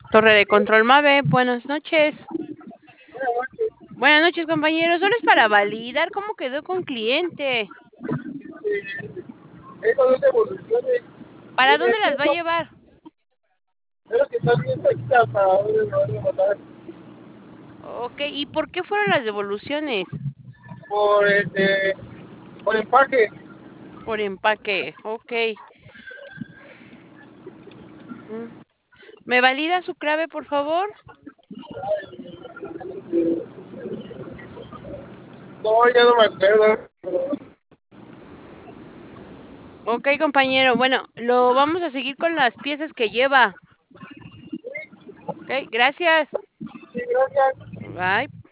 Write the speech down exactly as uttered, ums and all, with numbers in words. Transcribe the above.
Torre de control Mave, buenas noches. Buenas noches, compañero. Solo es para validar cómo quedó con cliente. Esas dos devoluciones, ¿Para dime dónde las qué va a son, llevar? pero que están bien cerquitas para dónde me van a mandar. Ok, ¿y por qué fueron las devoluciones? Por este, por empaque. Por empaque, ok. Mm. ¿Me valida su clave, por favor? No, ya no me acuerdo. Ok, compañero. Bueno, lo vamos a seguir con las piezas que lleva. Ok, gracias. Sí, gracias. Bye.